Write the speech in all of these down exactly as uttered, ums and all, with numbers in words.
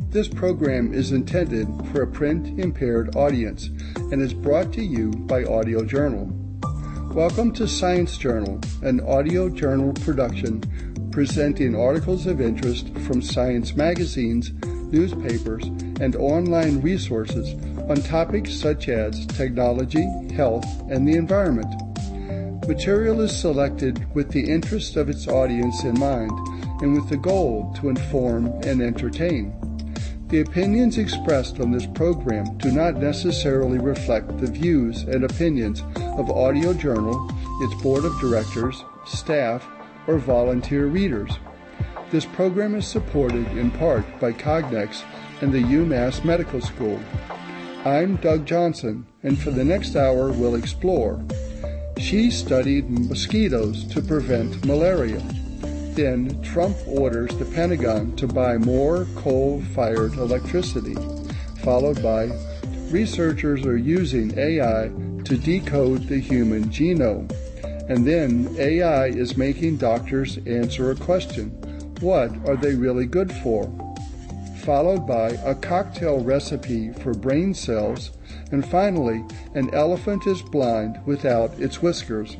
This program is intended for a print-impaired audience and is brought to you by Audio Journal. Welcome to Science Journal, an audio journal production presenting articles of interest from science magazines, newspapers, and online resources on topics such as technology, health, and the environment. Material is selected with the interest of its audience in mind and with the goal to inform and entertain. The opinions expressed on this program do not necessarily reflect the views and opinions of Audio Journal, its board of directors, staff, or volunteer readers. This program is supported in part by Cognex and the UMass Medical School. I'm Doug Johnson, and for the next hour we'll explore. She studied mosquitoes to prevent malaria. Then Trump orders the Pentagon to buy more coal-fired electricity, followed by researchers are using A I to decode the human genome. And then A I is making doctors answer a question. What are they really good for? Followed by a cocktail recipe for brain cells, and finally, an elephant is blind without its whiskers.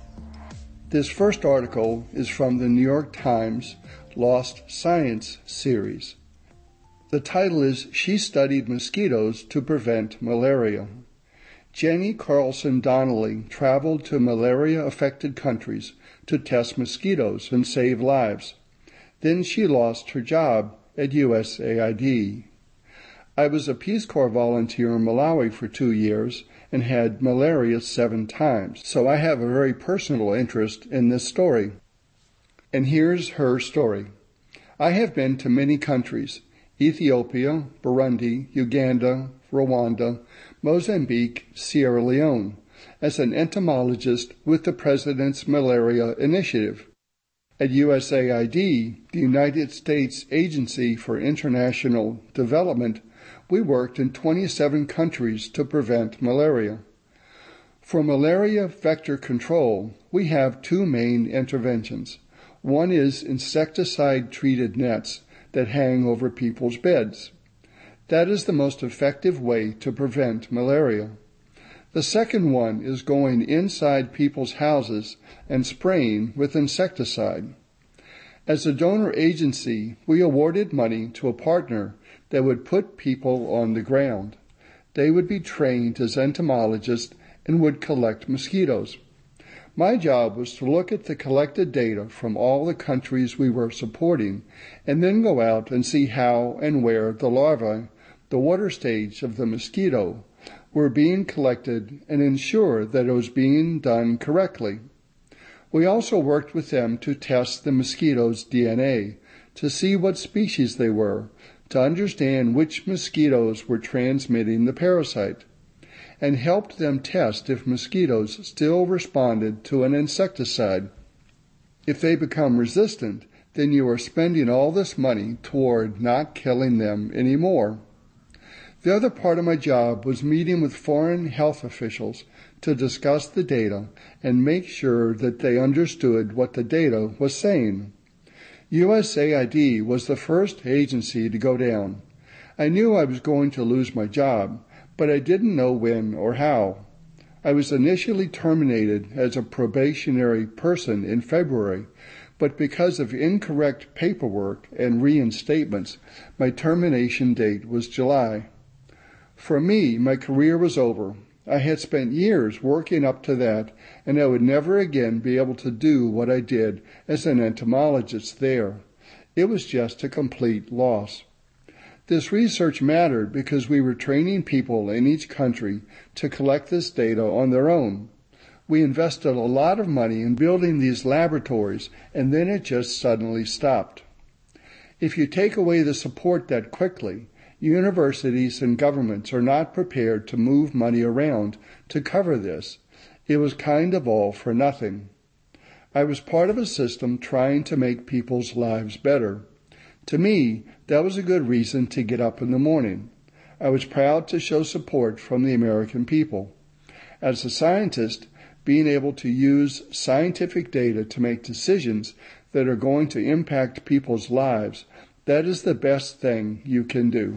This first article is from the New York Times Lost Science series. The title is She Studied Mosquitoes to Prevent Malaria. Jenny Carlson Donnelly traveled to malaria-affected countries to test mosquitoes and save lives. Then she lost her job at U S A I D. I was a Peace Corps volunteer in Malawi for two years and had malaria seven times, so I have a very personal interest in this story. And here's her story. I have been to many countries: Ethiopia, Burundi, Uganda, Rwanda, Mozambique, Sierra Leone, as an entomologist with the President's Malaria Initiative. At U S A I D, the United States Agency for International Development, we worked in twenty-seven countries to prevent malaria. For malaria vector control, we have two main interventions. One is insecticide-treated nets that hang over people's beds. That is the most effective way to prevent malaria. The second one is going inside people's houses and spraying with insecticide. As a donor agency, we awarded money to a partner that would put people on the ground. They would be trained as entomologists and would collect mosquitoes. My job was to look at the collected data from all the countries we were supporting and then go out and see how and where the larvae, the water stage of the mosquito, were being collected and ensure that it was being done correctly. We also worked with them to test the mosquito's D N A, to see what species they were, to understand which mosquitoes were transmitting the parasite, and helped them test if mosquitoes still responded to an insecticide. If they become resistant, then you are spending all this money toward not killing them anymore. The other part of my job was meeting with foreign health officials to discuss the data and make sure that they understood what the data was saying. U S A I D was the first agency to go down. I knew I was going to lose my job, but I didn't know when or how. I was initially terminated as a probationary person in February, but because of incorrect paperwork and reinstatements, my termination date was July. For me, my career was over. I had spent years working up to that, and I would never again be able to do what I did as an entomologist there. It was just a complete loss. This research mattered because we were training people in each country to collect this data on their own. We invested a lot of money in building these laboratories, and then it just suddenly stopped. If you take away the support that quickly, universities and governments are not prepared to move money around to cover this. It was kind of all for nothing. I was part of a system trying to make people's lives better. To me, that was a good reason to get up in the morning. I was proud to show support from the American people. As a scientist, being able to use scientific data to make decisions that are going to impact people's lives That is the best thing you can do.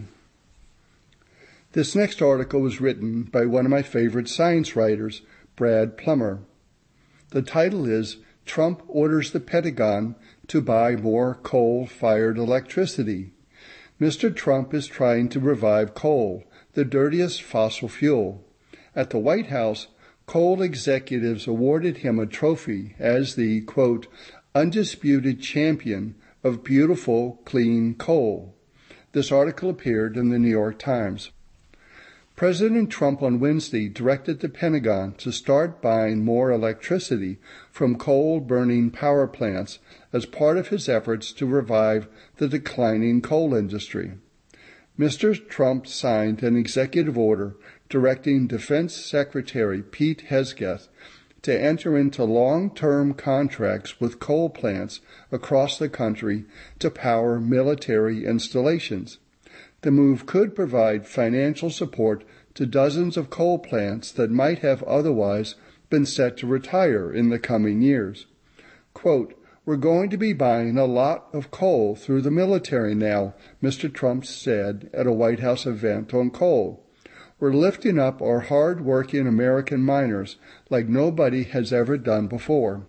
This next article was written by one of my favorite science writers, Brad Plummer. The title is Trump Orders the Pentagon to Buy More Coal-Fired Electricity. Mister Trump is trying to revive coal, the dirtiest fossil fuel. At the White House, coal executives awarded him a trophy as the, quote, undisputed champion of beautiful, clean coal. This article appeared in the New York Times. President Trump on Wednesday directed the Pentagon to start buying more electricity from coal-burning power plants as part of his efforts to revive the declining coal industry. Mister Trump signed an executive order directing Defense Secretary Pete Hegseth to enter into long-term contracts with coal plants across the country to power military installations. The move could provide financial support to dozens of coal plants that might have otherwise been set to retire in the coming years. Quote, we're going to be buying a lot of coal through the military now, Mister Trump said at a White House event on coal. We're lifting up our hard-working American miners like nobody has ever done before.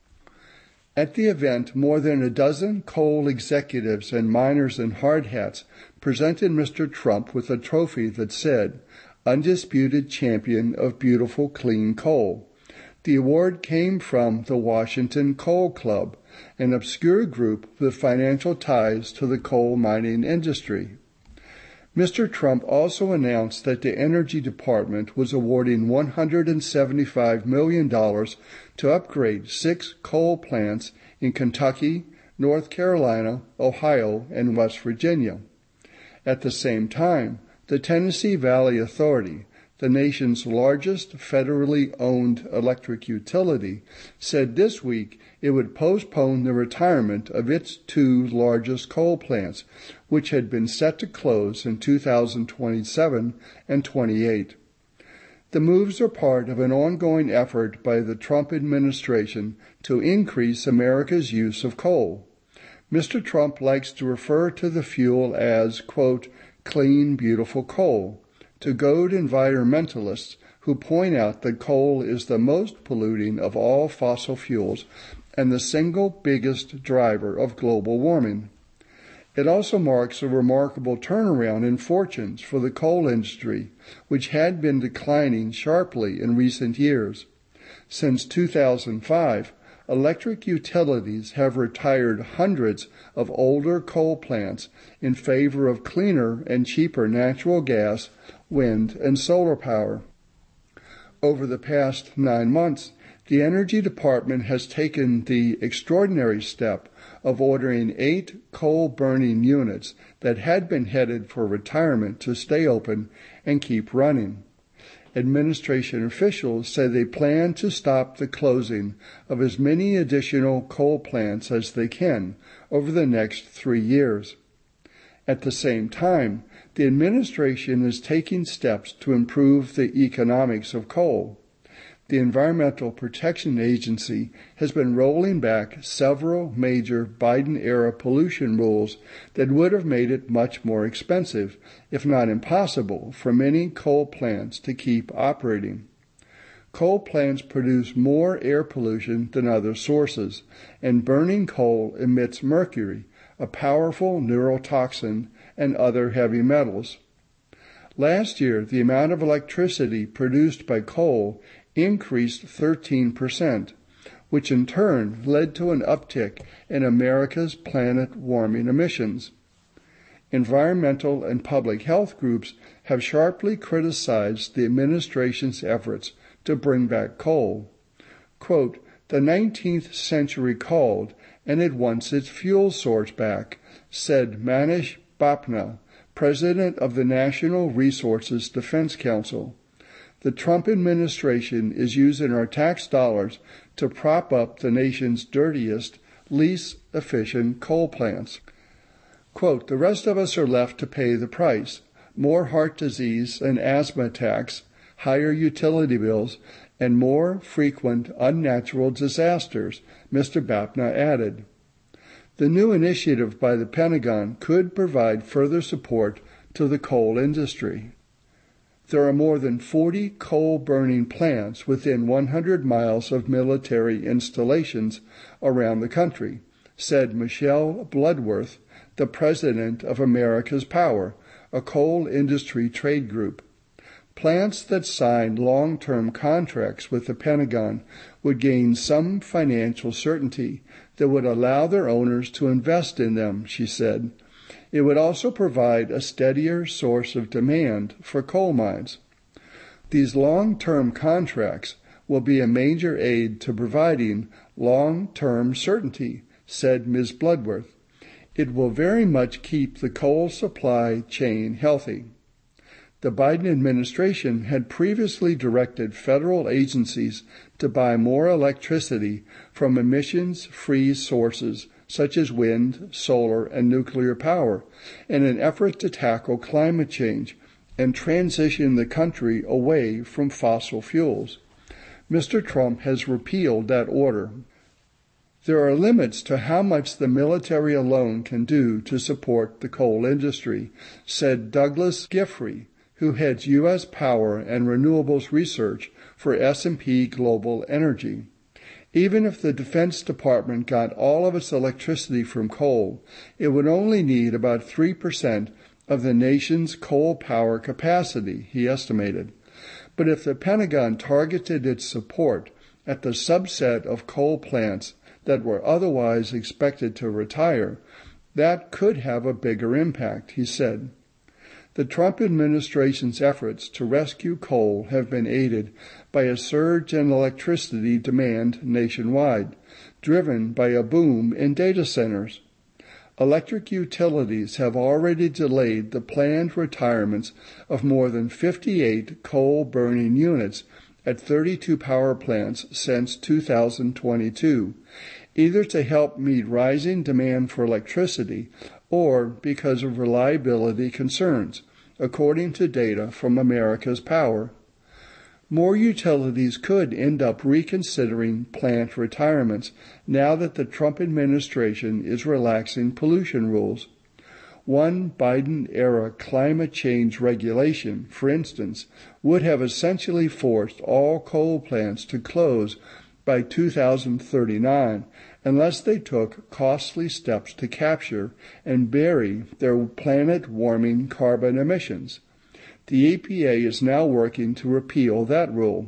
At the event, more than a dozen coal executives and miners in hard hats presented Mister Trump with a trophy that said, Undisputed Champion of Beautiful Clean Coal. The award came from the Washington Coal Club, an obscure group with financial ties to the coal mining industry. Mister Trump also announced that the Energy Department was awarding one hundred seventy-five million dollars to upgrade six coal plants in Kentucky, North Carolina, Ohio, and West Virginia. At the same time, the Tennessee Valley Authority, the nation's largest federally owned electric utility, said this week it would postpone the retirement of its two largest coal plants, which had been set to close in two thousand twenty-seven and twenty-eight. The moves are part of an ongoing effort by the Trump administration to increase America's use of coal. Mister Trump likes to refer to the fuel as, quote, clean, beautiful coal, to goad environmentalists who point out that coal is the most polluting of all fossil fuels and the single biggest driver of global warming. It also marks a remarkable turnaround in fortunes for the coal industry, which had been declining sharply in recent years. Since two thousand five, electric utilities have retired hundreds of older coal plants in favor of cleaner and cheaper natural gas, wind, and solar power. Over the past nine months, the Energy Department has taken the extraordinary step of ordering eight coal-burning units that had been headed for retirement to stay open and keep running. Administration officials say they plan to stop the closing of as many additional coal plants as they can over the next three years. At the same time, the administration is taking steps to improve the economics of coal. The Environmental Protection Agency has been rolling back several major Biden-era pollution rules that would have made it much more expensive, if not impossible, for many coal plants to keep operating. Coal plants produce more air pollution than other sources, and burning coal emits mercury, a powerful neurotoxin, and other heavy metals. Last year, the amount of electricity produced by coal increased thirteen percent, which in turn led to an uptick in America's planet-warming emissions. Environmental and public health groups have sharply criticized the administration's efforts to bring back coal. Quote, the nineteenth century called, and it wants its fuel source back, said Manish Bapna, president of the National Resources Defense Council. The Trump administration is using our tax dollars to prop up the nation's dirtiest, least efficient coal plants. Quote, the rest of us are left to pay the price, more heart disease and asthma attacks, higher utility bills, and more frequent unnatural disasters, Mister Bapna added. The new initiative by the Pentagon could provide further support to the coal industry. There are more than forty coal-burning plants within one hundred miles of military installations around the country, said Michelle Bloodworth, the president of America's Power, a coal industry trade group. Plants that signed long-term contracts with the Pentagon would gain some financial certainty that would allow their owners to invest in them, she said. It would also provide a steadier source of demand for coal mines. These long-term contracts will be a major aid to providing long-term certainty, said Miz Bloodworth. It will very much keep the coal supply chain healthy. The Biden administration had previously directed federal agencies to buy more electricity from emissions-free sources such as wind, solar, and nuclear power in an effort to tackle climate change and transition the country away from fossil fuels. Mister Trump has repealed that order. There are limits to how much the military alone can do to support the coal industry, said Douglas Giffrey, who heads U S power and renewables research for S and P Global Energy. Even if the Defense Department got all of its electricity from coal, it would only need about three percent of the nation's coal power capacity, he estimated. But if the Pentagon targeted its support at the subset of coal plants that were otherwise expected to retire, that could have a bigger impact, he said. The Trump administration's efforts to rescue coal have been aided by a surge in electricity demand nationwide, driven by a boom in data centers. Electric utilities have already delayed the planned retirements of more than fifty-eight coal-burning units at thirty-two power plants since two thousand twenty-two, either to help meet rising demand for electricity or because of reliability concerns, according to data from America's Power. More utilities could end up reconsidering plant retirements now that the Trump administration is relaxing pollution rules. One Biden-era climate change regulation, for instance, would have essentially forced all coal plants to close by two thousand thirty-nine unless they took costly steps to capture and bury their planet-warming carbon emissions. The E P A is now working to repeal that rule.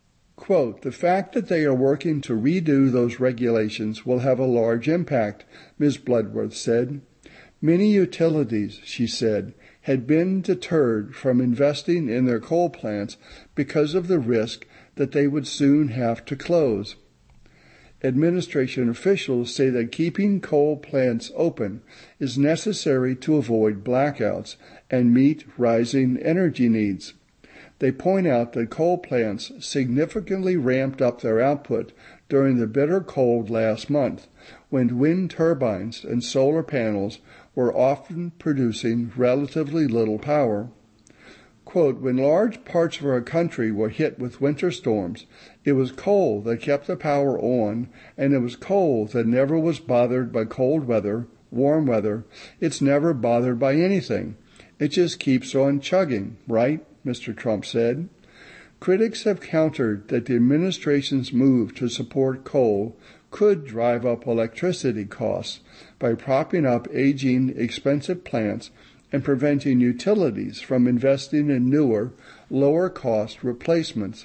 Quote, the fact that they are working to redo those regulations will have a large impact, Miz Bloodworth said. Many utilities, she said, had been deterred from investing in their coal plants because of the risk that they would soon have to close. Administration officials say that keeping coal plants open is necessary to avoid blackouts and meet rising energy needs. They point out that coal plants significantly ramped up their output during the bitter cold last month, when wind turbines and solar panels were often producing relatively little power. Quote, when large parts of our country were hit with winter storms, it was coal that kept the power on, and it was coal that never was bothered by cold weather, warm weather. It's never bothered by anything. It just keeps on chugging, right? Mister Trump said. Critics have countered that the administration's move to support coal could drive up electricity costs by propping up aging, expensive plants and preventing utilities from investing in newer, lower-cost replacements.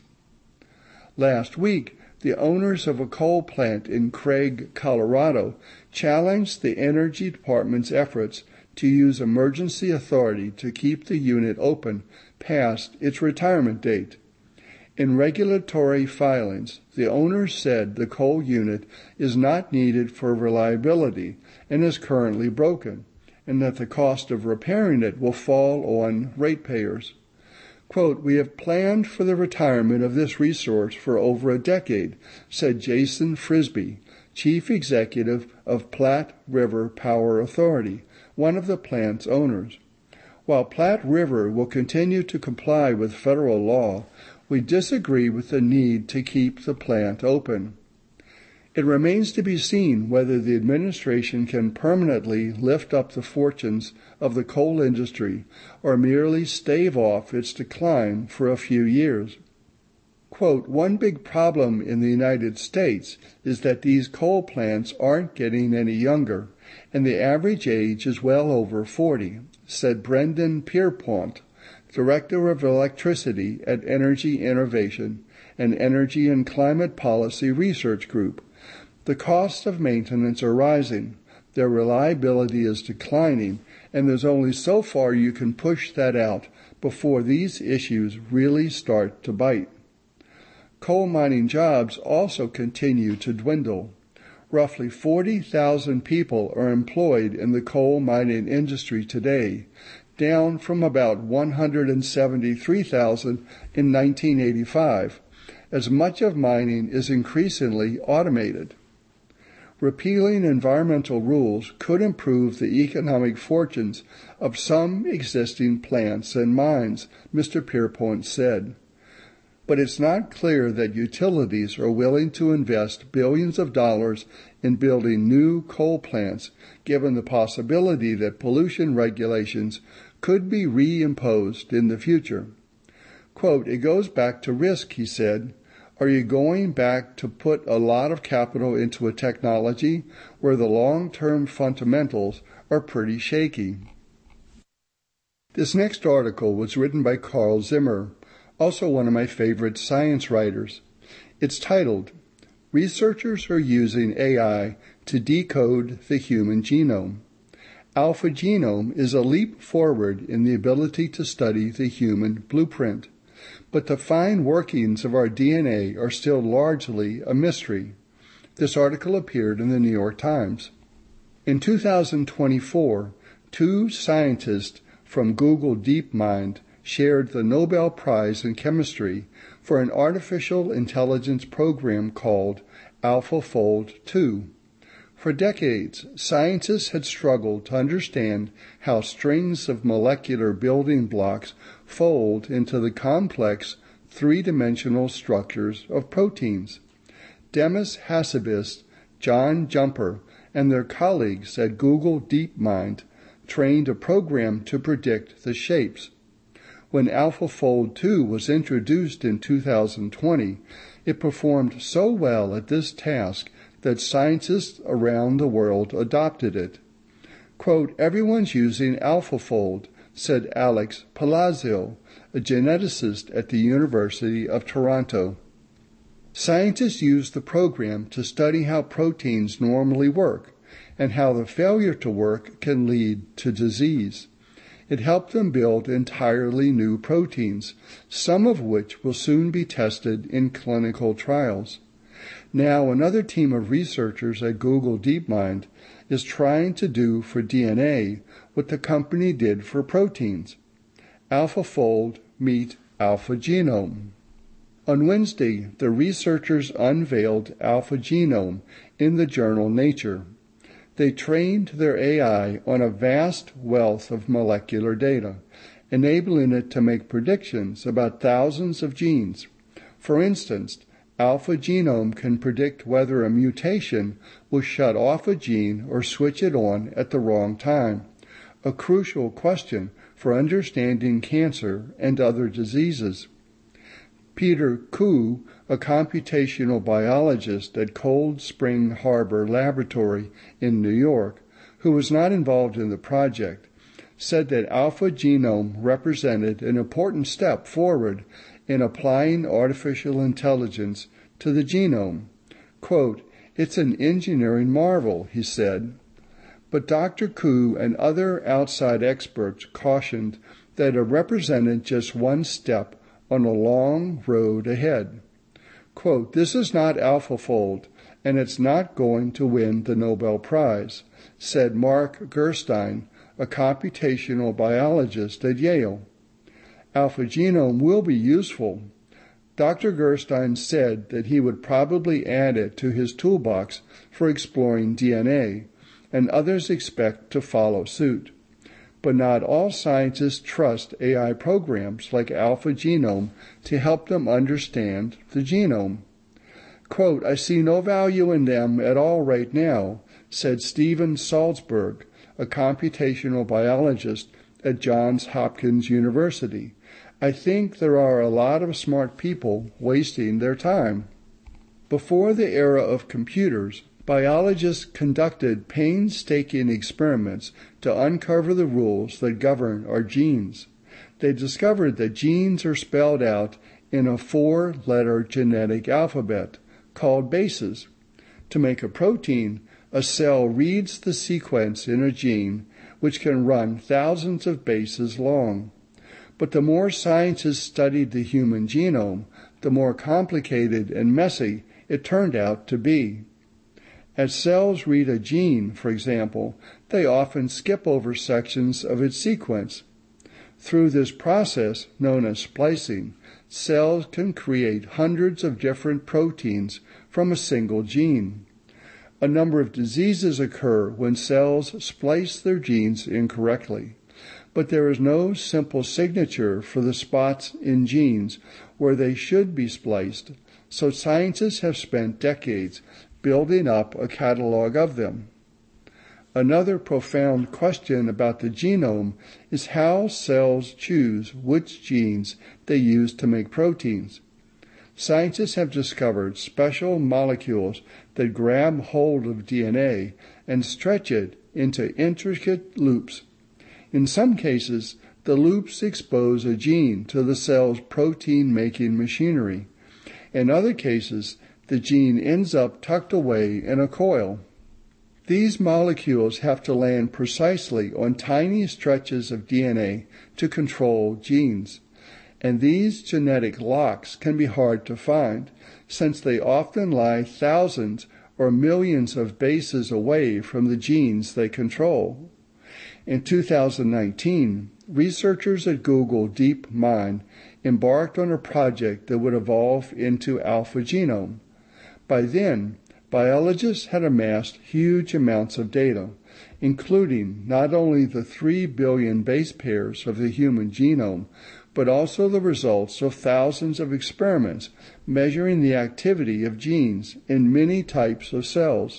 Last week, the owners of a coal plant in Craig, Colorado, challenged the Energy Department's efforts to use emergency authority to keep the unit open past its retirement date. In regulatory filings, the owners said the coal unit is not needed for reliability and is currently broken, and that the cost of repairing it will fall on ratepayers. Quote, we have planned for the retirement of this resource for over a decade, said Jason Frisbee, chief executive of Platte River Power Authority, one of the plant's owners. While Platte River will continue to comply with federal law, we disagree with the need to keep the plant open. It remains to be seen whether the administration can permanently lift up the fortunes of the coal industry or merely stave off its decline for a few years. Quote, one big problem in the United States is that these coal plants aren't getting any younger, and the average age is well over forty, said Brendan Pierpont, Director of Electricity at Energy Innovation, an Energy and Climate Policy Research Group. The costs of maintenance are rising, their reliability is declining, and there's only so far you can push that out before these issues really start to bite. Coal mining jobs also continue to dwindle. Roughly forty thousand people are employed in the coal mining industry today, down from about one hundred seventy-three thousand in nineteen eighty-five, as much of mining is increasingly automated. Repealing environmental rules could improve the economic fortunes of some existing plants and mines, Mister Pierpont said. But it's not clear that utilities are willing to invest billions of dollars in building new coal plants, given the possibility that pollution regulations could be reimposed in the future. Quote, it goes back to risk, he said. Are you going back to put a lot of capital into a technology where the long-term fundamentals are pretty shaky? This next article was written by Carl Zimmer, also one of my favorite science writers. It's titled, Researchers Are Using A I to Decode the Human Genome. Alpha Genome is a leap forward in the ability to study the human blueprint, but the fine workings of our D N A are still largely a mystery. This article appeared in the New York Times. In two thousand twenty-four, two scientists from Google DeepMind shared the Nobel Prize in Chemistry for an artificial intelligence program called AlphaFold two. For decades, scientists had struggled to understand how strings of molecular building blocks fold into the complex three-dimensional structures of proteins. Demis Hassabis, John Jumper, and their colleagues at Google DeepMind trained a program to predict the shapes. When AlphaFold two was introduced in two thousand twenty, it performed so well at this task that scientists around the world adopted it. Quote, everyone's using AlphaFold, said Alex Palacio, a geneticist at the University of Toronto. Scientists use the program to study how proteins normally work and how the failure to work can lead to disease. It helped them build entirely new proteins, some of which will soon be tested in clinical trials. Now, another team of researchers at Google DeepMind is trying to do for D N A what the company did for proteins. AlphaFold meet AlphaGenome. On Wednesday, the researchers unveiled AlphaGenome in the journal Nature. They trained their A I on a vast wealth of molecular data, enabling it to make predictions about thousands of genes. For instance, AlphaGenome can predict whether a mutation will shut off a gene or switch it on at the wrong time, a crucial question for understanding cancer and other diseases. Peter Koo, a computational biologist at Cold Spring Harbor Laboratory in New York, who was not involved in the project, said that AlphaGenome represented an important step forward in applying artificial intelligence to the genome. Quote, it's an engineering marvel, he said. But Doctor Koo and other outside experts cautioned that it represented just one step on a long road ahead. Quote, this is not AlphaFold, and it's not going to win the Nobel Prize, said Mark Gerstein, a computational biologist at Yale. AlphaGenome will be useful. Doctor Gerstein said that he would probably add it to his toolbox for exploring D N A, and others expect to follow suit. But not all scientists trust A I programs like AlphaGenome to help them understand the genome. Quote, I see no value in them at all right now, said Stephen Salzberg, a computational biologist at Johns Hopkins University. I think there are a lot of smart people wasting their time. Before the era of computers, biologists conducted painstaking experiments to uncover the rules that govern our genes. They discovered that genes are spelled out in a four-letter genetic alphabet called bases. To make a protein, a cell reads the sequence in a gene, which can run thousands of bases long. But the more scientists studied the human genome, the more complicated and messy it turned out to be. As cells read a gene, for example, they often skip over sections of its sequence. Through this process, known as splicing, cells can create hundreds of different proteins from a single gene. A number of diseases occur when cells splice their genes incorrectly, but there is no simple signature for the spots in genes where they should be spliced, so scientists have spent decades building up a catalog of them. Another profound question about the genome is how cells choose which genes they use to make proteins. Scientists have discovered special molecules that grab hold of D N A and stretch it into intricate loops. In some cases, the loops expose a gene to the cell's protein-making machinery. In other cases, the gene ends up tucked away in a coil. These molecules have to land precisely on tiny stretches of D N A to control genes. And these genetic locks can be hard to find, since they often lie thousands or millions of bases away from the genes they control. In two thousand nineteen, researchers at Google DeepMind embarked on a project that would evolve into AlphaGenome. By then, biologists had amassed huge amounts of data, including not only the three billion base pairs of the human genome, but also the results of thousands of experiments measuring the activity of genes in many types of cells.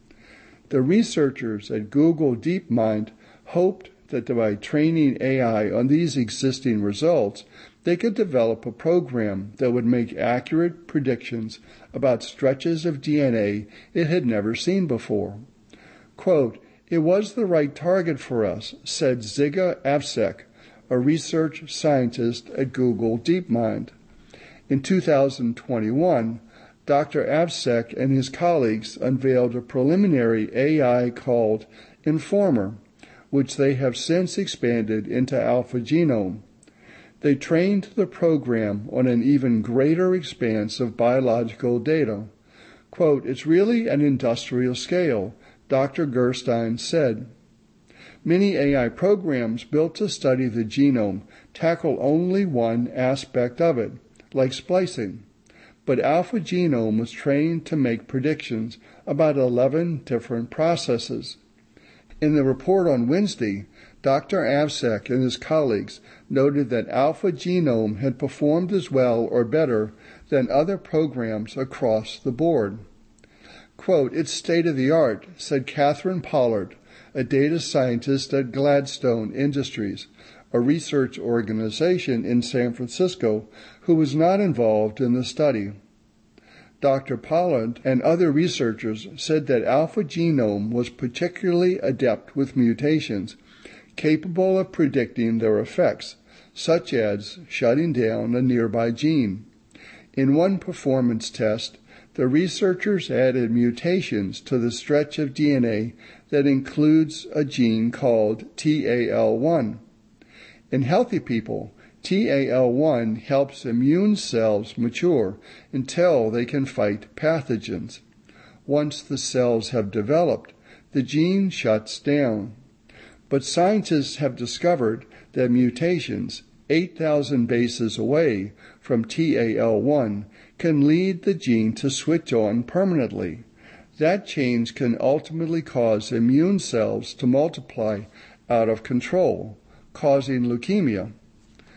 The researchers at Google DeepMind hoped that by training A I on these existing results, they could develop a program that would make accurate predictions about stretches of D N A it had never seen before. Quote, it was the right target for us, said Ziga Avsek, a research scientist at Google DeepMind. In two thousand twenty-one, Doctor Avsek and his colleagues unveiled a preliminary A I called Informer, which they have since expanded into AlphaGenome. They trained the program on an even greater expanse of biological data. Quote, it's really an industrial scale, Doctor Gerstein said. Many A I programs built to study the genome tackle only one aspect of it, like splicing. But AlphaGenome was trained to make predictions about eleven different processes. In the report on Wednesday, Doctor Avsek and his colleagues noted that AlphaGenome had performed as well or better than other programs across the board. Quote, it's state-of-the-art, said Catherine Pollard, a data scientist at Gladstone Industries, a research organization in San Francisco, who was not involved in the study. Doctor Pollard and other researchers said that AlphaGenome was particularly adept with mutations, capable of predicting their effects, such as shutting down a nearby gene. In one performance test, the researchers added mutations to the stretch of D N A that includes a gene called T A L one. In healthy people, T A L one helps immune cells mature until they can fight pathogens. Once the cells have developed, the gene shuts down. But scientists have discovered that mutations eight thousand bases away from T A L one can lead the gene to switch on permanently. That change can ultimately cause immune cells to multiply out of control, causing leukemia.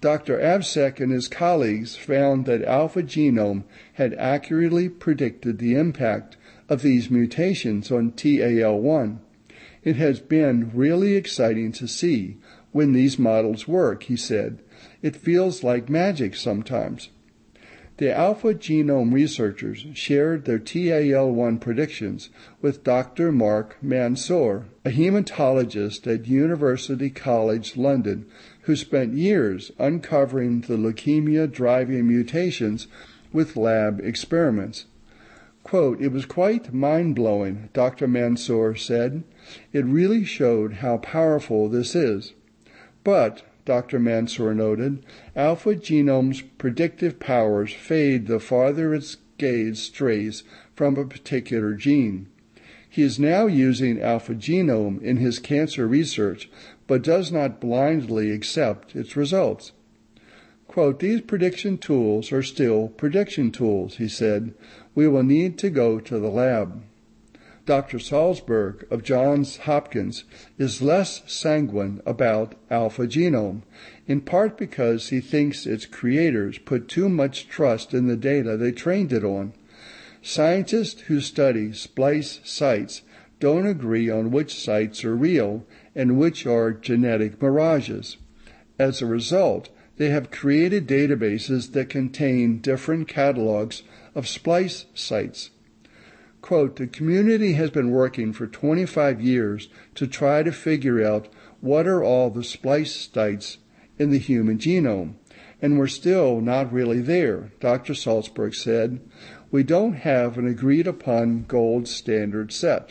Doctor Avsek and his colleagues found that Alpha Genome had accurately predicted the impact of these mutations on T A L one. It has been really exciting to see when these models work, he said. It feels like magic sometimes. The Alpha Genome researchers shared their T A L one predictions with Doctor Mark Mansour, a hematologist at University College London, who spent years uncovering the leukemia-driving mutations with lab experiments. Quote, "It was quite mind-blowing," Doctor Mansour said. "It really showed how powerful this is." But, Doctor Mansour noted, Alpha Genome's predictive powers fade the farther its gaze strays from a particular gene. He is now using Alpha Genome in his cancer research, but does not blindly accept its results. Quote, "These prediction tools are still prediction tools," he said. "We will need to go to the lab." Doctor Salzberg of Johns Hopkins is less sanguine about Alpha Genome, in part because he thinks its creators put too much trust in the data they trained it on. Scientists who study splice sites don't agree on which sites are real and which are genetic mirages. As a result, they have created databases that contain different catalogs of splice sites. Quote, "The community has been working for twenty-five years to try to figure out what are all the splice sites in the human genome, and we're still not really there," Doctor Salzberg said. "We don't have an agreed-upon gold standard set."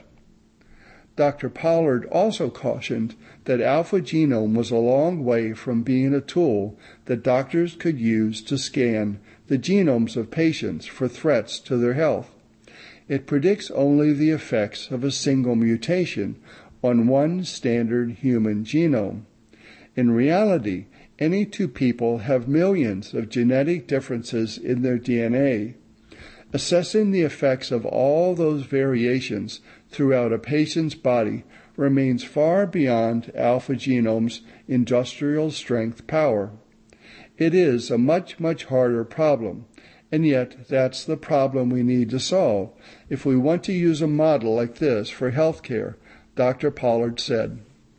Doctor Pollard also cautioned that Alpha Genome was a long way from being a tool that doctors could use to scan the genomes of patients for threats to their health. It predicts only the effects of a single mutation on one standard human genome. In reality, any two people have millions of genetic differences in their D N A. Assessing the effects of all those variations throughout a patient's body remains far beyond Alpha Genome's industrial strength power. It is a much, much harder problem, and yet that's the problem we need to solve if we want to use a model like this for healthcare, Doctor Pollard said.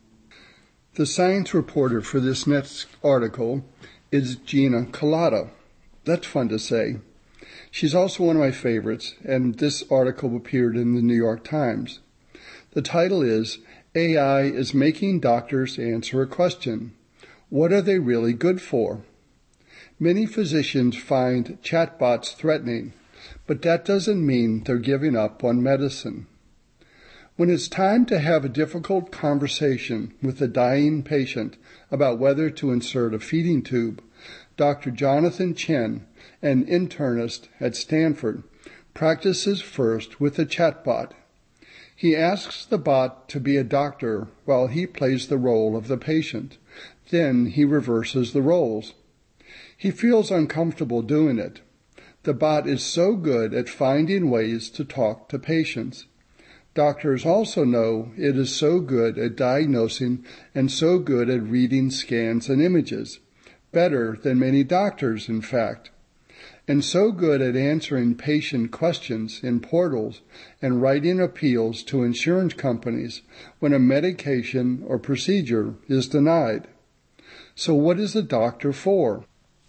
The science reporter for this next article is Gina Kolata. That's fun to say. She's also one of my favorites, and this article appeared in the New York Times. The title is, "A I is Making Doctors Answer a Question. What are they really good for?" Many physicians find chatbots threatening, but that doesn't mean they're giving up on medicine. When it's time to have a difficult conversation with a dying patient about whether to insert a feeding tube, Doctor Jonathan Chen, an internist at Stanford, practices first with a chatbot. He asks the bot to be a doctor while he plays the role of the patient. Then he reverses the roles. He feels uncomfortable doing it. The bot is so good at finding ways to talk to patients. Doctors also know it is so good at diagnosing and so good at reading scans and images, better than many doctors, in fact, and so good at answering patient questions in portals and writing appeals to insurance companies when a medication or procedure is denied. So what is the doctor for?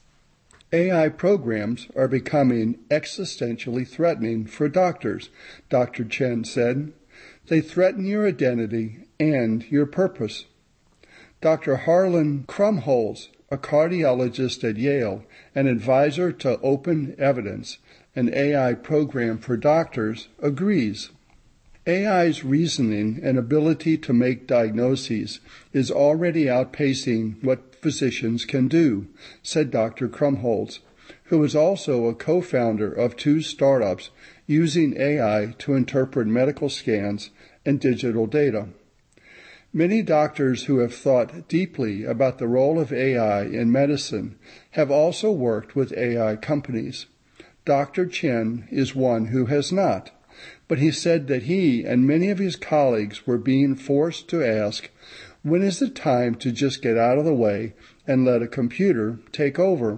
A I programs are becoming existentially threatening for doctors, Doctor Chen said. They threaten your identity and your purpose. Doctor Harlan Krumholz, a cardiologist at Yale, an advisor to Open Evidence, an A I program for doctors, agrees. A I's reasoning and ability to make diagnoses is already outpacing what physicians can do, said Doctor Krumholz, who is also a co-founder of two startups using A I to interpret medical scans and digital data. Many doctors who have thought deeply about the role of A I in medicine have also worked with A I companies. Doctor Chen is one who has not, but he said that he and many of his colleagues were being forced to ask, when is it time to just get out of the way and let a computer take over.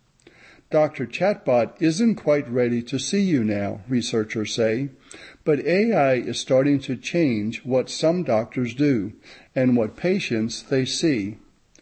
Doctor Chatbot isn't quite ready to see you now, researchers say, but A I is starting to change what some doctors do and what patients they see.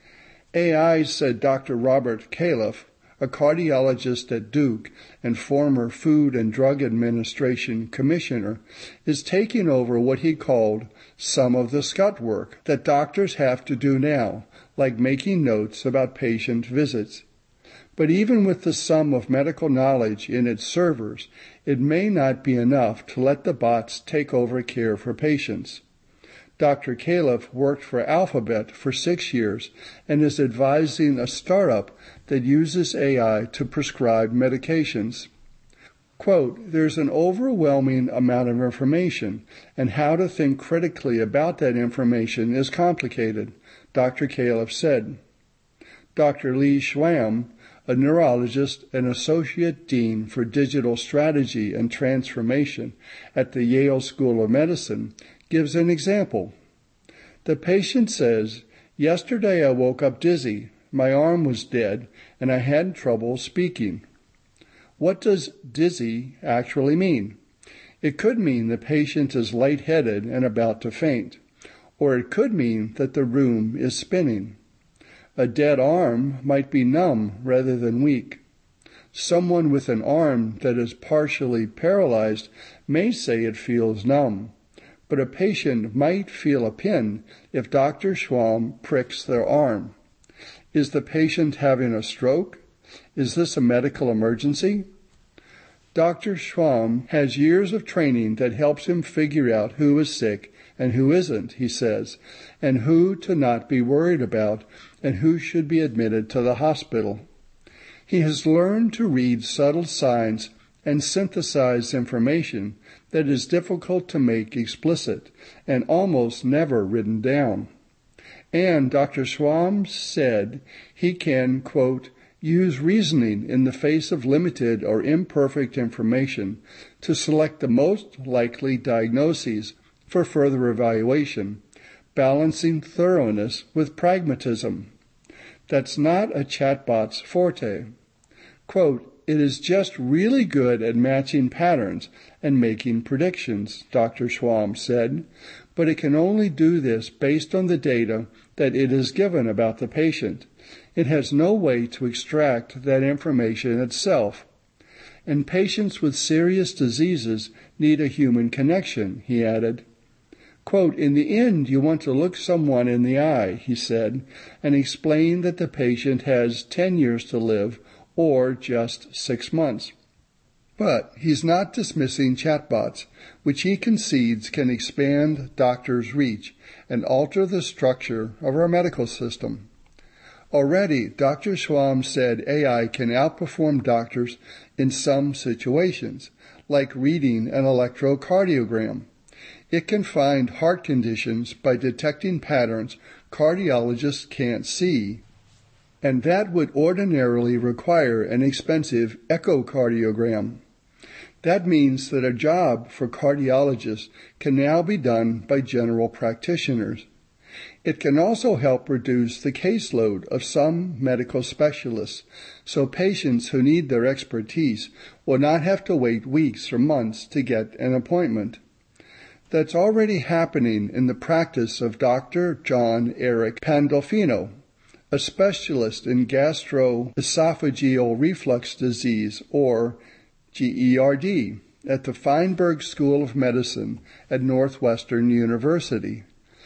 A I, said Doctor Robert Califf, a cardiologist at Duke and former Food and Drug Administration commissioner, is taking over what he called some of the scut work that doctors have to do now, like making notes about patient visits. But even with the sum of medical knowledge in its servers, it may not be enough to let the bots take over care for patients. Doctor Califf worked for Alphabet for six years and is advising a startup that uses A I to prescribe medications. Quote, there's an overwhelming amount of information, and how to think critically about that information is complicated, Doctor Califf said. Doctor Lee Schwam, a neurologist and associate dean for digital strategy and transformation at the Yale School of Medicine, gives an example. The patient says, yesterday I woke up dizzy, my arm was dead, and I had trouble speaking. What does dizzy actually mean? It could mean the patient is lightheaded and about to faint, or it could mean that the room is spinning. A dead arm might be numb rather than weak. Someone with an arm that is partially paralyzed may say it feels numb, but a patient might feel a pin if Doctor Schwam pricks their arm. Is the patient having a stroke? Is this a medical emergency? Doctor Schwam has years of training that helps him figure out who is sick and who isn't, he says, and who to not be worried about and who should be admitted to the hospital. He has learned to read subtle signs and synthesize information that is difficult to make explicit and almost never written down. And Doctor Schwam said he can, quote, use reasoning in the face of limited or imperfect information to select the most likely diagnoses for further evaluation, balancing thoroughness with pragmatism. That's not a chatbot's forte. Quote, it is just really good at matching patterns and making predictions, Doctor Schwam said, but it can only do this based on the data that it is given about the patient. It has no way to extract that information itself. And patients with serious diseases need a human connection, he added. Quote, in the end, you want to look someone in the eye, he said, and explain that the patient has ten years to live or just six months. But he's not dismissing chatbots, which he concedes can expand doctors' reach and alter the structure of our medical system. Already, Doctor Schwam said A I can outperform doctors in some situations, like reading an electrocardiogram. It can find heart conditions by detecting patterns cardiologists can't see, and that would ordinarily require an expensive echocardiogram. That means that a job for cardiologists can now be done by general practitioners. It can also help reduce the caseload of some medical specialists, so patients who need their expertise will not have to wait weeks or months to get an appointment. That's already happening in the practice of Doctor John Eric Pandolfino, a specialist in gastroesophageal reflux disease, or G E R D, at the Feinberg School of Medicine at Northwestern University.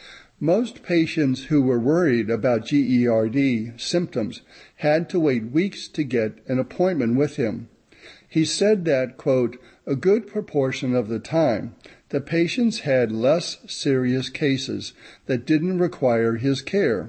Most patients who were worried about G E R D symptoms had to wait weeks to get an appointment with him. He said that, quote, a good proportion of the time, the patients had less serious cases that didn't require his care.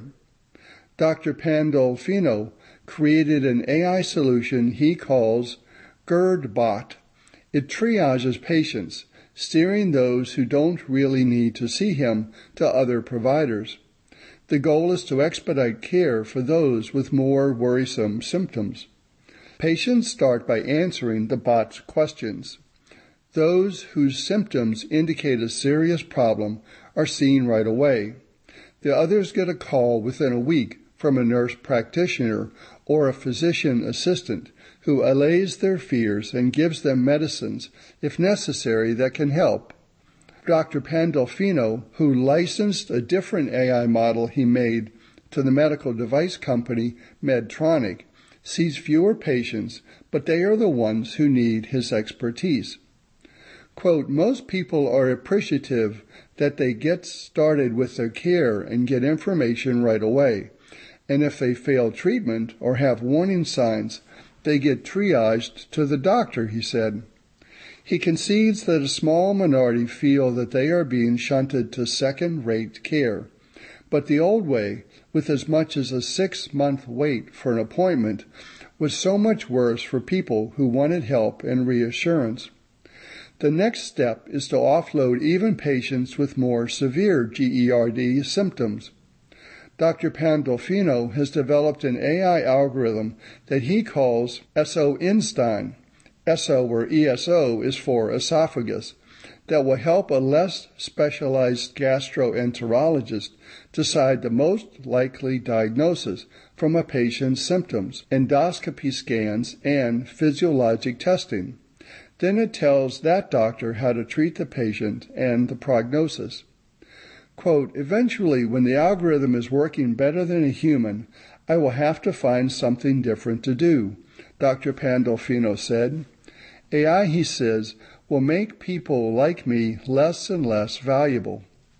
Doctor Pandolfino created an A I solution he calls GERDBot. It triages patients, steering those who don't really need to see him to other providers. The goal is to expedite care for those with more worrisome symptoms. Patients start by answering the bot's questions. Those whose symptoms indicate a serious problem are seen right away. The others get a call within a week from a nurse practitioner or a physician assistant who allays their fears and gives them medicines, if necessary, that can help. Doctor Pandolfino, who licensed a different A I model he made to the medical device company Medtronic, sees fewer patients, but they are the ones who need his expertise. Quote, most people are appreciative that they get started with their care and get information right away. And if they fail treatment or have warning signs, they get triaged to the doctor, he said. He concedes that a small minority feel that they are being shunted to second-rate care. But the old way, with as much as a six-month wait for an appointment, was so much worse for people who wanted help and reassurance. The next step is to offload even patients with more severe GERD symptoms. Doctor Pandolfino has developed an A I algorithm that he calls E S O Einstein. E S O, or E S O, is for esophagus, that will help a less specialized gastroenterologist decide the most likely diagnosis from a patient's symptoms, endoscopy scans, and physiologic testing. Then it tells that doctor how to treat the patient and the prognosis. Quote, eventually, when the algorithm is working better than a human, I will have to find something different to do, Doctor Pandolfino said. A I, he says, will make people like me less and less valuable.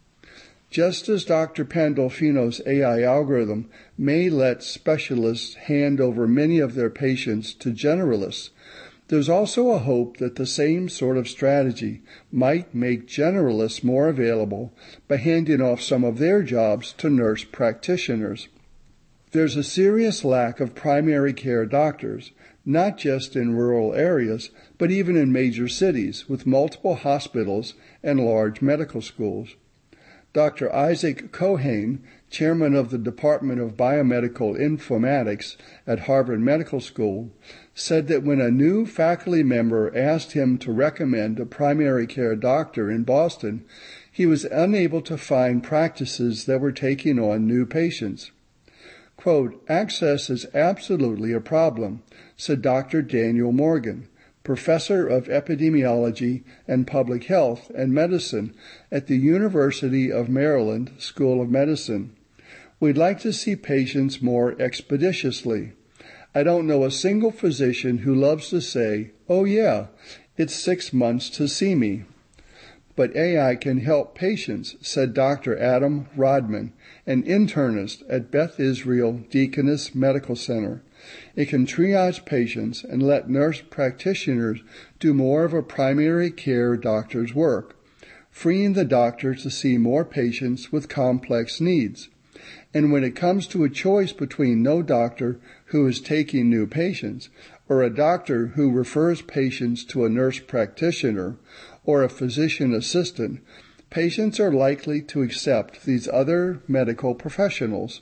Just as Doctor Pandolfino's A I algorithm may let specialists hand over many of their patients to generalists, there's also a hope that the same sort of strategy might make generalists more available by handing off some of their jobs to nurse practitioners. There's a serious lack of primary care doctors, not just in rural areas, but even in major cities with multiple hospitals and large medical schools. Doctor Isaac Cohane, chairman of the Department of Biomedical Informatics at Harvard Medical School, said that when a new faculty member asked him to recommend a primary care doctor in Boston, he was unable to find practices that were taking on new patients. Quote, access is absolutely a problem, said Doctor Daniel Morgan, professor of epidemiology and public health and medicine at the University of Maryland School of Medicine. We'd like to see patients more expeditiously. I don't know a single physician who loves to say, oh yeah, it's six months to see me. But A I can help patients, said Doctor Adam Rodman, an internist at Beth Israel Deaconess Medical Center. It can triage patients and let nurse practitioners do more of a primary care doctor's work, freeing the doctor to see more patients with complex needs. And when it comes to a choice between no doctor who is taking new patients, or a doctor who refers patients to a nurse practitioner, or a physician assistant, patients are likely to accept these other medical professionals.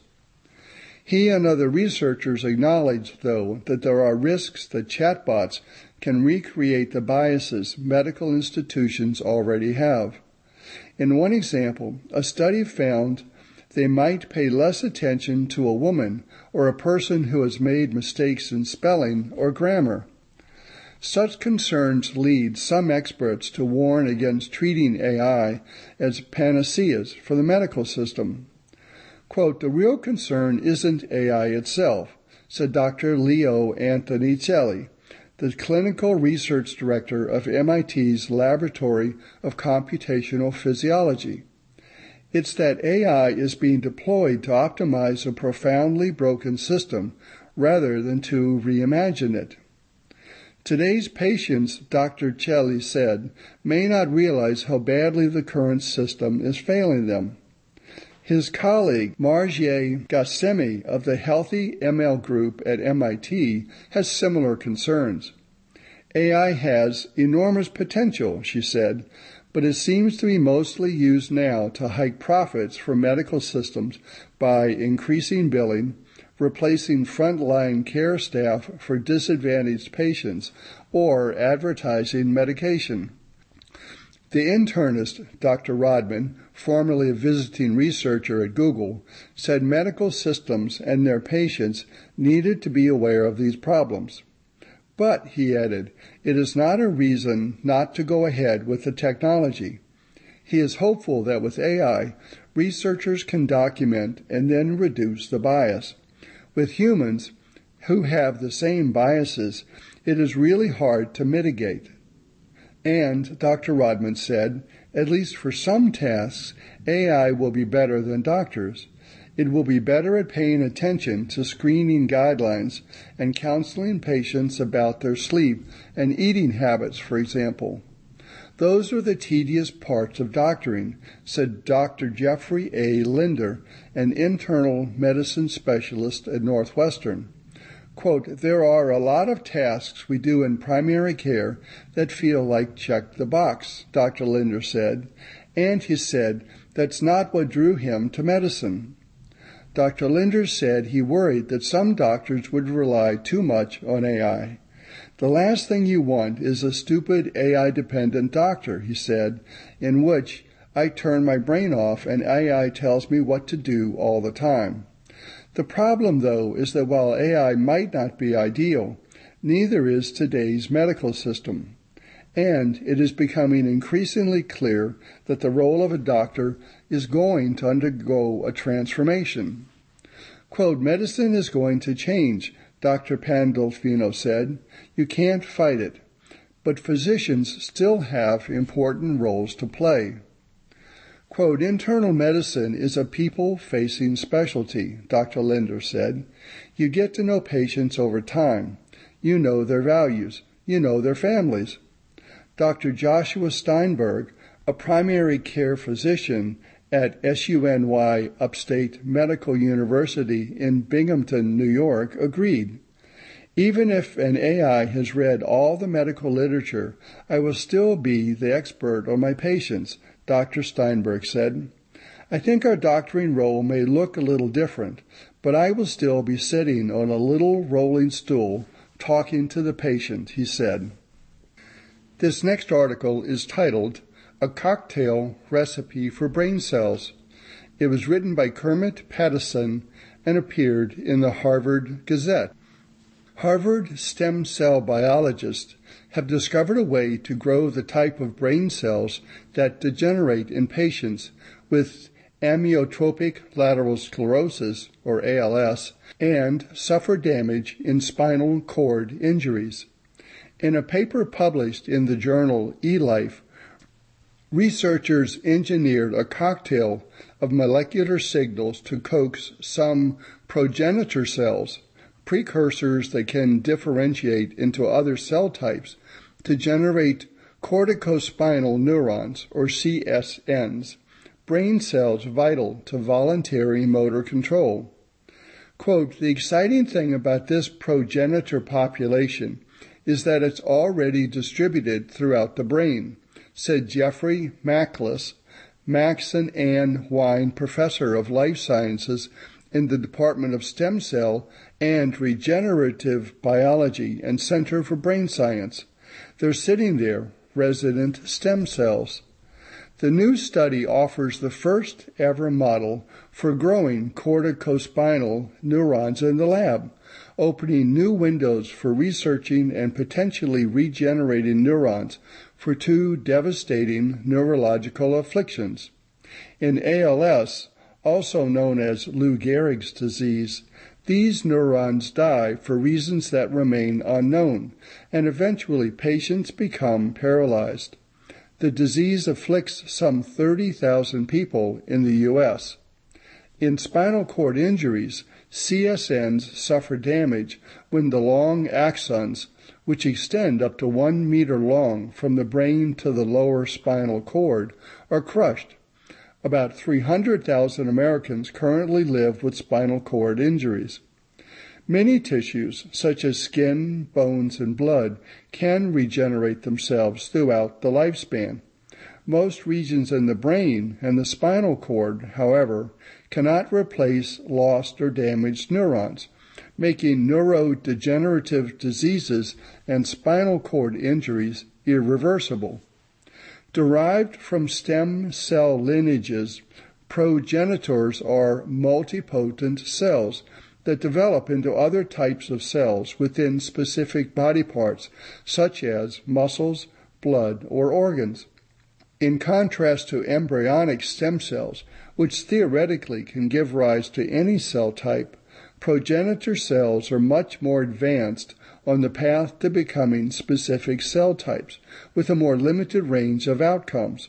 He and other researchers acknowledge, though, that there are risks that chatbots can recreate the biases medical institutions already have. In one example, a study found they might pay less attention to a woman or a person who has made mistakes in spelling or grammar. Such concerns lead some experts to warn against treating A I as panaceas for the medical system. Quote, the real concern isn't A I itself, said Doctor Leo Antonicelli, the clinical research director of M I T's Laboratory of Computational Physiology. It's that A I is being deployed to optimize a profoundly broken system rather than to reimagine it. Today's patients, Doctor Celli said, may not realize how badly the current system is failing them. His colleague, Margier Gassemi of the Healthy M L Group at M I T, has similar concerns. A I has enormous potential, she said, but it seems to be mostly used now to hike profits for medical systems by increasing billing, replacing frontline care staff for disadvantaged patients, or advertising medication. The internist, Doctor Rodman, formerly a visiting researcher at Google, said medical systems and their patients needed to be aware of these problems. But, he added, it is not a reason not to go ahead with the technology. He is hopeful that with A I, researchers can document and then reduce the bias. With humans, who have the same biases, it is really hard to mitigate. And, Doctor Rodman said, at least for some tasks, A I will be better than doctors. It will be better at paying attention to screening guidelines and counseling patients about their sleep and eating habits, for example. Those are the tedious parts of doctoring, said Doctor Jeffrey A. Linder, an internal medicine specialist at Northwestern. Quote, there are a lot of tasks we do in primary care that feel like check the box, Doctor Linder said, and he said that's not what drew him to medicine. Doctor Linder said he worried that some doctors would rely too much on A I. The last thing you want is a stupid A I-dependent doctor, he said, in which I turn my brain off and A I tells me what to do all the time. The problem, though, is that while A I might not be ideal, neither is today's medical system. And it is becoming increasingly clear that the role of a doctor is going to undergo a transformation. Quote, medicine is going to change, Doctor Pandolfino said. You can't fight it. But physicians still have important roles to play. Quote, internal medicine is a people-facing specialty, Doctor Linder said. You get to know patients over time. You know their values. You know their families. Doctor Joshua Steinberg, a primary care physician at S U N Y Upstate Medical University in Binghamton, New York, agreed. Even if an A I has read all the medical literature, I will still be the expert on my patients, Doctor Steinberg said. I think our doctoring role may look a little different, but I will still be sitting on a little rolling stool talking to the patient, he said. This next article is titled, A Cocktail Recipe for Brain Cells. It was written by Kermit Pattison and appeared in the Harvard Gazette. Harvard stem cell biologists have discovered a way to grow the type of brain cells that degenerate in patients with amyotrophic lateral sclerosis, or A L S, and suffer damage in spinal cord injuries. In a paper published in the journal eLife, researchers engineered a cocktail of molecular signals to coax some progenitor cells, precursors that can differentiate into other cell types, to generate corticospinal neurons, or C S Ns, brain cells vital to voluntary motor control. Quote, the exciting thing about this progenitor population is that it's already distributed throughout the brain, said Jeffrey Mackless, Max and Ann Wine Professor of Life Sciences in the Department of Stem Cell and Regenerative Biology and Center for Brain Science. They're sitting there, resident stem cells. The new study offers the first ever model for growing corticospinal neurons in the lab, opening new windows for researching and potentially regenerating neurons for two devastating neurological afflictions. In A L S, also known as Lou Gehrig's disease, these neurons die for reasons that remain unknown, and eventually patients become paralyzed. The disease afflicts some thirty thousand people in the U S In spinal cord injuries, C S Ns suffer damage when the long axons, which extend up to one meter long from the brain to the lower spinal cord, are crushed. About three hundred thousand Americans currently live with spinal cord injuries. Many tissues, such as skin, bones, and blood, can regenerate themselves throughout the lifespan. Most regions in the brain and the spinal cord, however, cannot replace lost or damaged neurons, making neurodegenerative diseases and spinal cord injuries irreversible. Derived from stem cell lineages, progenitors are multipotent cells that develop into other types of cells within specific body parts, such as muscles, blood, or organs. In contrast to embryonic stem cells, which theoretically can give rise to any cell type, progenitor cells are much more advanced on the path to becoming specific cell types, with a more limited range of outcomes.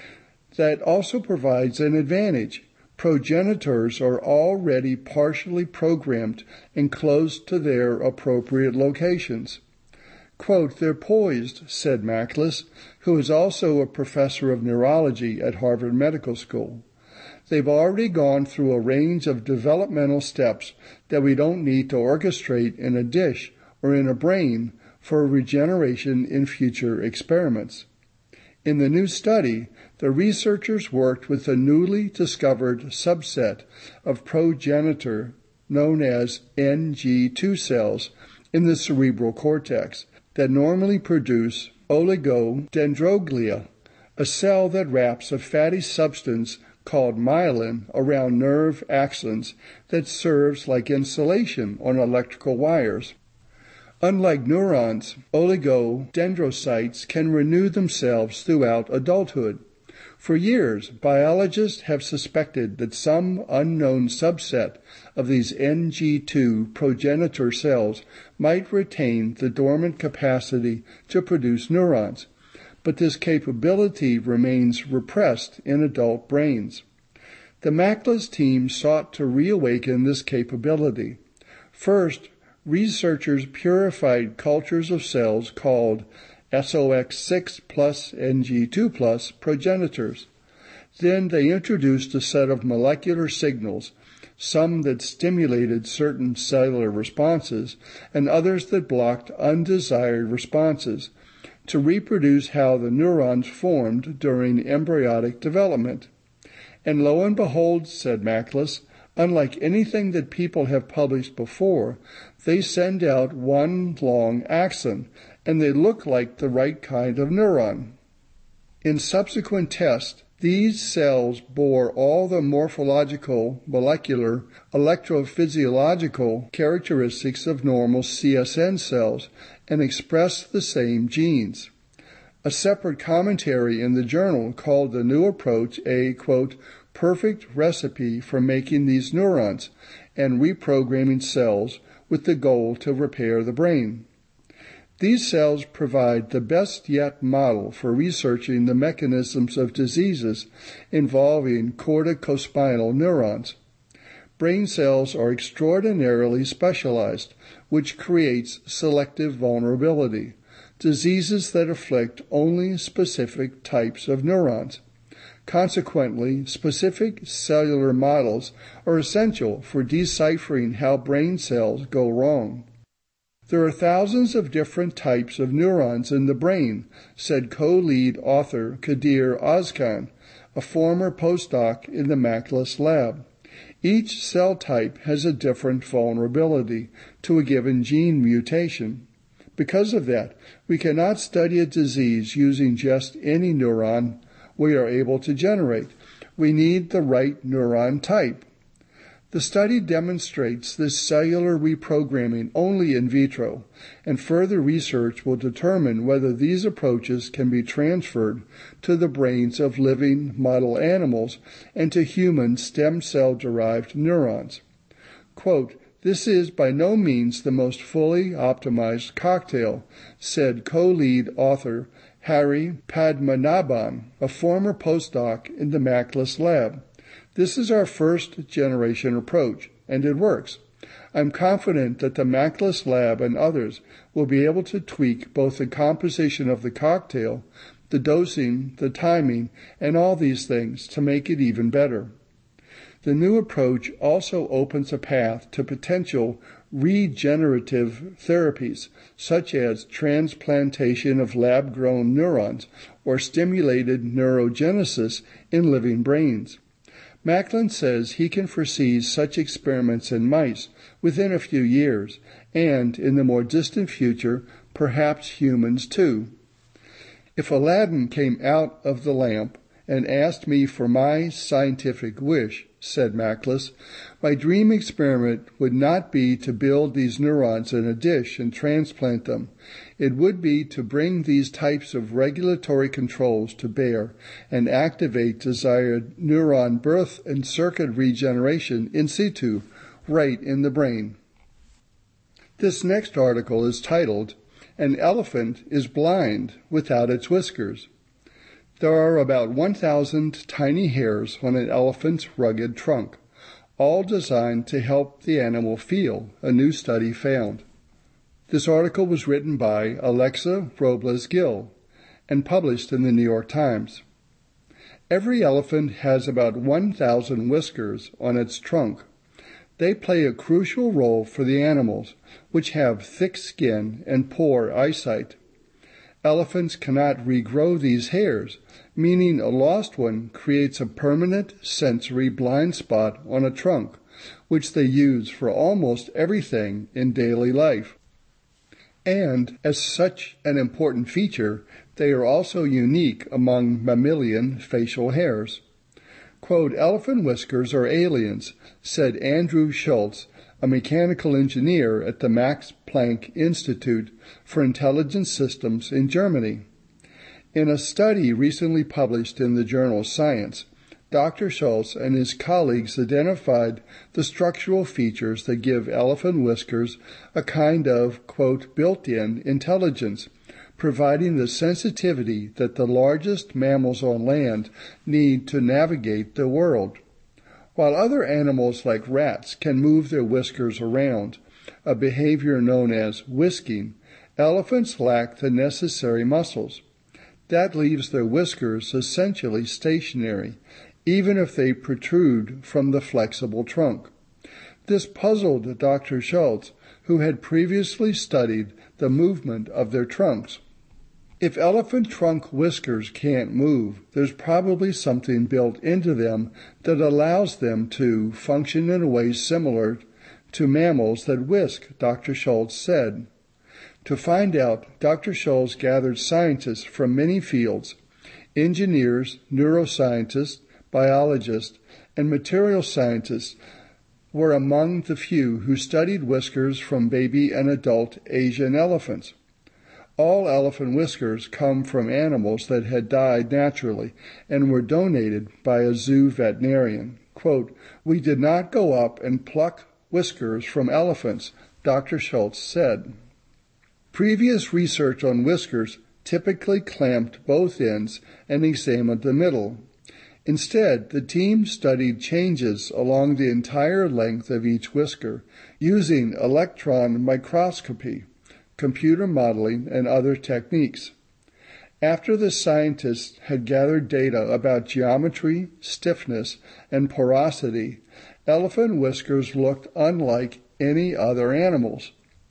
That also provides an advantage. Progenitors are already partially programmed and close to their appropriate locations. Quote, "They're poised," said Maklis, who is also a professor of neurology at Harvard Medical School. "They've already gone through a range of developmental steps that we don't need to orchestrate in a dish or in a brain for regeneration in future experiments." In the new study, the researchers worked with a newly discovered subset of progenitor known as N G two cells in the cerebral cortex that normally produce oligodendroglia, a cell that wraps a fatty substance called myelin around nerve axons that serves like insulation on electrical wires. Unlike neurons, oligodendrocytes can renew themselves throughout adulthood. For years, biologists have suspected that some unknown subset of these N G two progenitor cells might retain the dormant capacity to produce neurons, but this capability remains repressed in adult brains. The Maklis team sought to reawaken this capability. First, researchers purified cultures of cells called S O X six plus N G two plus progenitors. Then they introduced a set of molecular signals, some that stimulated certain cellular responses and others that blocked undesired responses, to reproduce how the neurons formed during embryonic development. And lo and behold, said Maklis, unlike anything that people have published before, they send out one long axon, and they look like the right kind of neuron. In subsequent tests, these cells bore all the morphological, molecular, electrophysiological characteristics of normal C S N cells and expressed the same genes. A separate commentary in the journal called the new approach a, quote, perfect recipe for making these neurons and reprogramming cells with the goal to repair the brain. These cells provide the best yet model for researching the mechanisms of diseases involving corticospinal neurons. Brain cells are extraordinarily specialized, which creates selective vulnerability, diseases that afflict only specific types of neurons. Consequently, specific cellular models are essential for deciphering how brain cells go wrong. There are thousands of different types of neurons in the brain, said co-lead author Kadir Ozkan, a former postdoc in the Maklis lab. Each cell type has a different vulnerability to a given gene mutation. Because of that, we cannot study a disease using just any neuron we are able to generate. We need the right neuron type. The study demonstrates this cellular reprogramming only in vitro, and further research will determine whether these approaches can be transferred to the brains of living model animals and to human stem cell-derived neurons. Quote, "This is by no means the most fully optimized cocktail," said co-lead author Hari Padmanabhan, a former postdoc in the Maklis lab. "This is our first-generation approach, and it works. I'm confident that the Maklis lab and others will be able to tweak both the composition of the cocktail, the dosing, the timing, and all these things to make it even better." The new approach also opens a path to potential regenerative therapies, such as transplantation of lab-grown neurons or stimulated neurogenesis in living brains. Macklin says he can foresee such experiments in mice within a few years, and, in the more distant future, perhaps humans too. If Aladdin came out of the lamp and asked me for my scientific wish, said Mackless, my dream experiment would not be to build these neurons in a dish and transplant them. It would be to bring these types of regulatory controls to bear and activate desired neuron birth and circuit regeneration in situ, right in the brain. This next article is titled, An Elephant is Blind Without Its Whiskers. There are about one thousand tiny hairs on an elephant's rugged trunk, all designed to help the animal feel, a new study found. This article was written by Alexa Robles Gill and published in the New York Times. Every elephant has about one thousand whiskers on its trunk. They play a crucial role for the animals, which have thick skin and poor eyesight. Elephants cannot regrow these hairs, meaning a lost one creates a permanent sensory blind spot on a trunk, which they use for almost everything in daily life. And, as such an important feature, they are also unique among mammalian facial hairs. Quote, elephant whiskers are aliens, said Andrew Schultz, a mechanical engineer at the Max Planck Institute for Intelligent Systems in Germany. In a study recently published in the journal Science, Doctor Schultz and his colleagues identified the structural features that give elephant whiskers a kind of, quote, built-in intelligence, providing the sensitivity that the largest mammals on land need to navigate the world. While other animals like rats can move their whiskers around, a behavior known as whisking, elephants lack the necessary muscles. That leaves their whiskers essentially stationary, even if they protrude from the flexible trunk. This puzzled Doctor Schultz, who had previously studied the movement of their trunks. If elephant trunk whiskers can't move, there's probably something built into them that allows them to function in a way similar to mammals that whisk, Doctor Schultz said. To find out, Doctor Schultz gathered scientists from many fields, engineers, neuroscientists, biologists, and material scientists were among the few who studied whiskers from baby and adult Asian elephants. All elephant whiskers come from animals that had died naturally and were donated by a zoo veterinarian. Quote, we did not go up and pluck whiskers from elephants, Doctor Schultz said. Previous research on whiskers typically clamped both ends and examined the middle. Instead, the team studied changes along the entire length of each whisker using electron microscopy, computer modeling, and other techniques. After the scientists had gathered data about geometry, stiffness, and porosity, elephant whiskers looked unlike any other animals.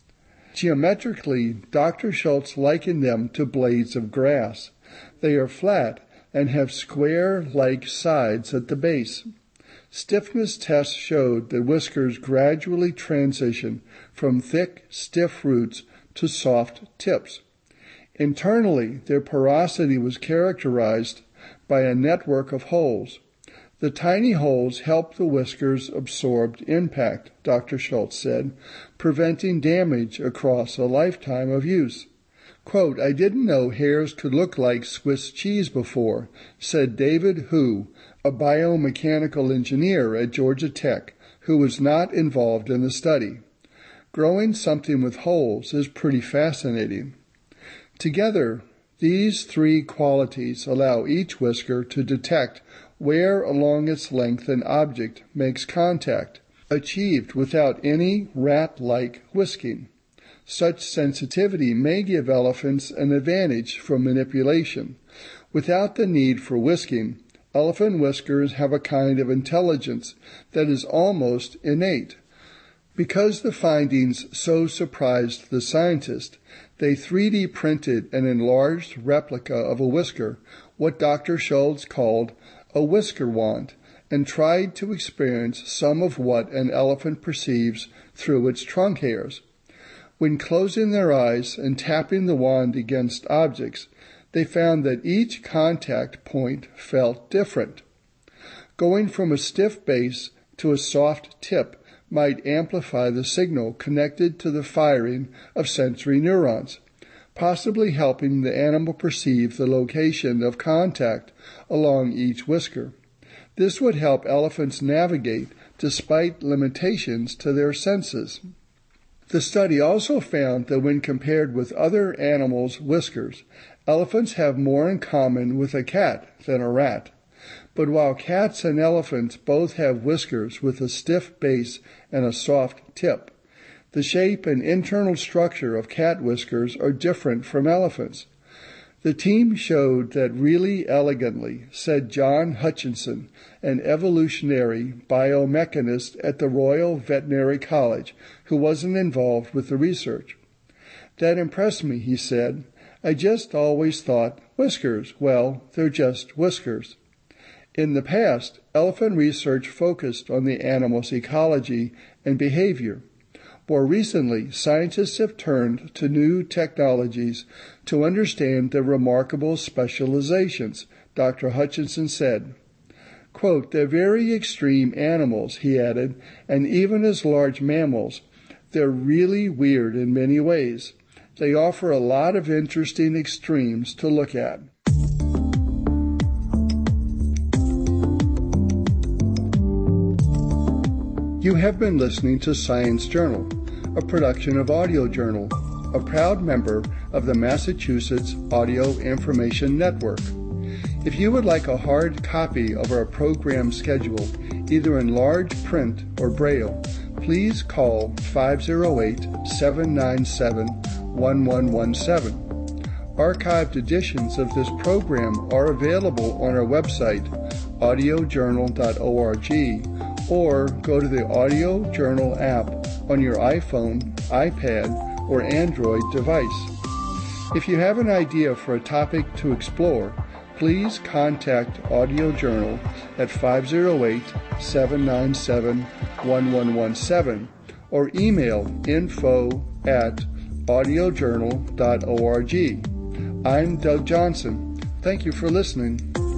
Geometrically, Doctor Schultz likened them to blades of grass. They are flat and have square-like sides at the base. Stiffness tests showed that whiskers gradually transition from thick, stiff roots to soft tips. Internally, their porosity was characterized by a network of holes. The tiny holes help the whiskers absorb impact, Doctor Schultz said, preventing damage across a lifetime of use. Quote, I didn't know hairs could look like Swiss cheese before, said David Hu, a biomechanical engineer at Georgia Tech, who was not involved in the study. Growing something with holes is pretty fascinating. Together, these three qualities allow each whisker to detect where along its length an object makes contact, achieved without any rat-like whisking. Such sensitivity may give elephants an advantage from manipulation. Without the need for whisking, elephant whiskers have a kind of intelligence that is almost innate. Because the findings so surprised the scientists, they three D printed an enlarged replica of a whisker, what Doctor Schultz called a whisker wand, and tried to experience some of what an elephant perceives through its trunk hairs. When closing their eyes and tapping the wand against objects, they found that each contact point felt different. Going from a stiff base to a soft tip might amplify the signal connected to the firing of sensory neurons, possibly helping the animal perceive the location of contact along each whisker. This would help elephants navigate despite limitations to their senses. The study also found that when compared with other animals' whiskers, elephants have more in common with a cat than a rat. But while cats and elephants both have whiskers with a stiff base and a soft tip, the shape and internal structure of cat whiskers are different from elephants. The team showed that really elegantly, said John Hutchinson, an evolutionary biomechanist at the Royal Veterinary College, who wasn't involved with the research. That impressed me, he said. I just always thought, whiskers, well, they're just whiskers. In the past, elephant research focused on the animal's ecology and behavior. More recently, scientists have turned to new technologies to understand their remarkable specializations, Doctor Hutchinson said. Quote, they're very extreme animals, he added, and even as large mammals, they're really weird in many ways. They offer a lot of interesting extremes to look at. You have been listening to Science Journal, a production of Audio Journal, a proud member of the Massachusetts Audio Information Network. If you would like a hard copy of our program schedule, either in large print or Braille, please call five oh eight, seven nine seven, one one one seven. Archived editions of this program are available on our website, audio journal dot org, or go to the Audio Journal app on your iPhone, iPad, or Android device. If you have an idea for a topic to explore, please contact Audio Journal at five oh eight, seven nine seven, one one one seven or email info at audio journal dot org. I'm Doug Johnson. Thank you for listening.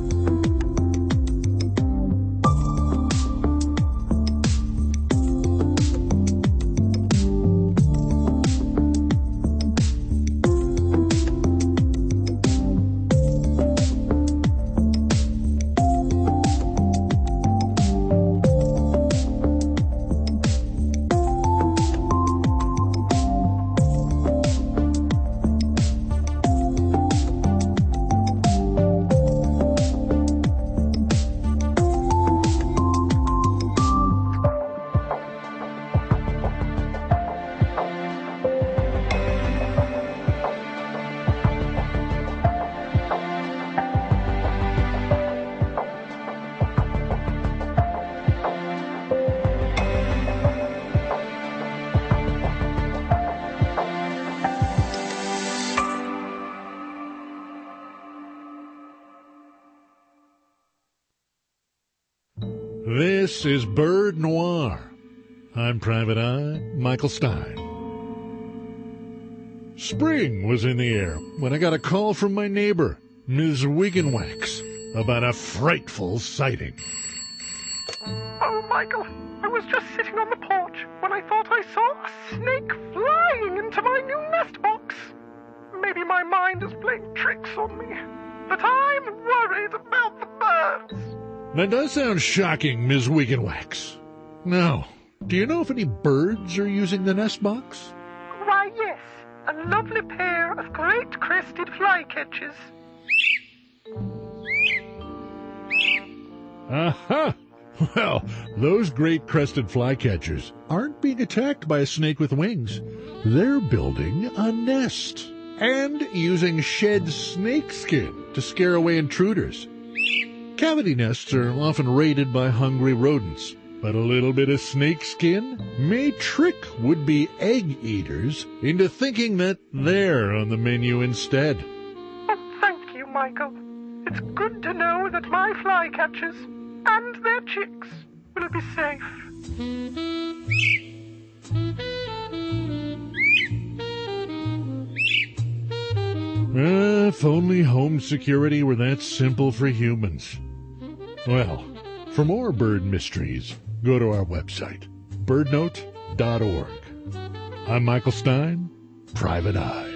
This is Bird Noir. I'm Private Eye Michael Stein. Spring was in the air when I got a call from my neighbor, Miz Wigginwax, about a frightful sighting. Oh, Michael, I was just sitting on the porch when I thought I saw a snake flying into my new nest box. Maybe my mind is playing tricks on me, but I'm worried about the birds. That does sound shocking, Miz Wigginwax. Now, do you know if any birds are using the nest box? Why, yes, a lovely pair of great crested flycatchers. Aha! Well, those great crested flycatchers aren't being attacked by a snake with wings. They're building a nest and using shed snake skin to scare away intruders. Cavity nests are often raided by hungry rodents, but a little bit of snake skin may trick would-be egg eaters into thinking that they're on the menu instead. Oh, thank you, Michael. It's good to know that my flycatchers and their chicks will be safe. Uh, Ah, if only home security were that simple for humans. Well, for more bird mysteries, go to our website, bird note dot org. I'm Michael Stein, Private Eye.